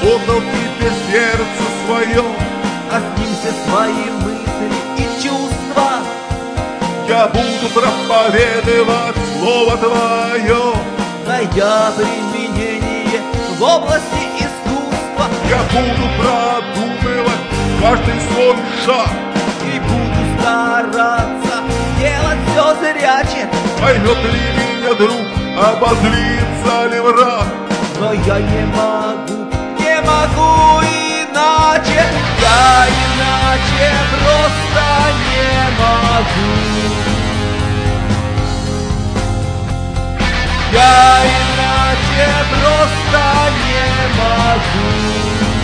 отдал теперь сердце свое, а с ним все свои мысли и чувства. Я буду проповедовать Слово Твое, найдя применение в области искусства. я буду продумывать каждый свой шаг И буду стараться делать все зряче. Поймет ли меня друг, обозлится ли враг? Но я не могу иначе. Я иначе просто не могу. Я иначе просто не могу.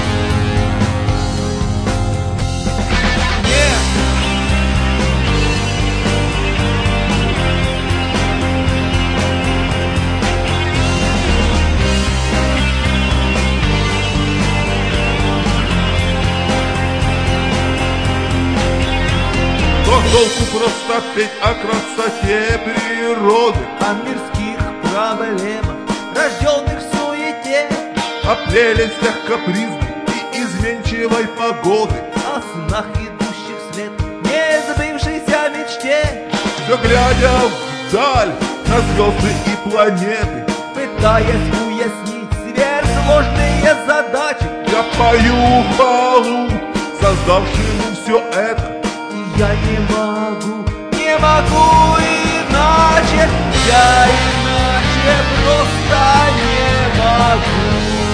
Толку просто петь о красоте природы, О мирских проблемах, рожденных в суете, о прелестях капризной и изменчивой погоды, о снах, идущих вслед несбывшейся мечте. все глядя вдаль на звезды и планеты, Пытаясь уяснить сверхсложные задачи, я пою хвалу создавшему все это. я не могу иначе. Я иначе просто не могу.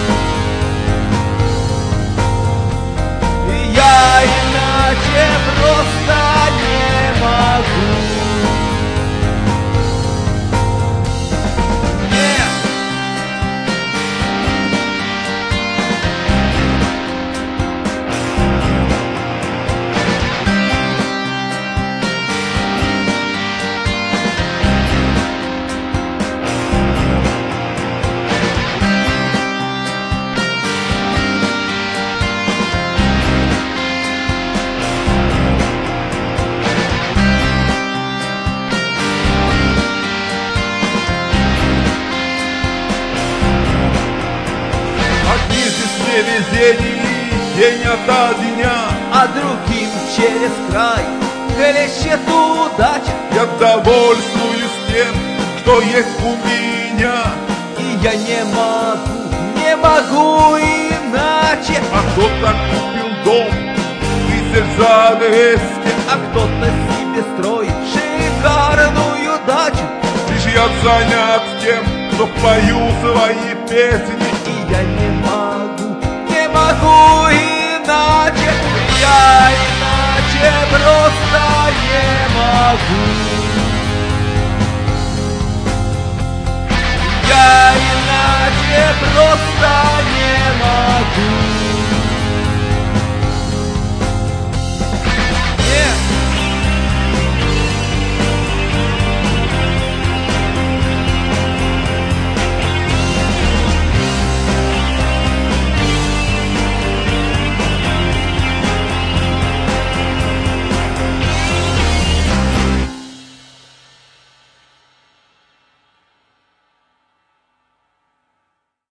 Я иначе просто не могу. Невезение день ото дня, а другим через край хлещет удача. я довольствуюсь тем, что есть у меня. И я не могу иначе. А кто-то купил дом, 1000 за 200, А кто-то себе строит шикарную дачу. лишь я занят тем, что пою свои песни. И я не могу иначе. Я иначе просто не могу.